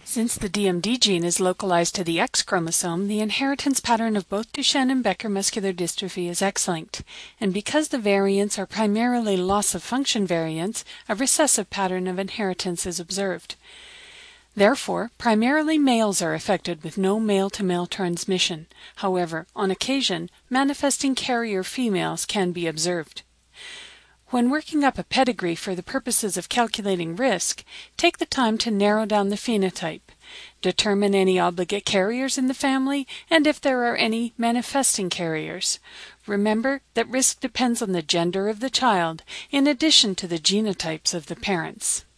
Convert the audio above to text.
Since the DMD gene is localized to the X chromosome, the inheritance pattern of both Duchenne and Becker muscular dystrophy is X-linked, and because the variants are primarily loss-of-function variants, a recessive pattern of inheritance is observed. Therefore, primarily males are affected with no male-to-male transmission. However, on occasion, manifesting carrier females can be observed. When working up a pedigree for the purposes of calculating risk, take the time to narrow down the phenotype, determine any obligate carriers in the family, and if there are any manifesting carriers. Remember that risk depends on the gender of the child, in addition to the genotypes of the parents.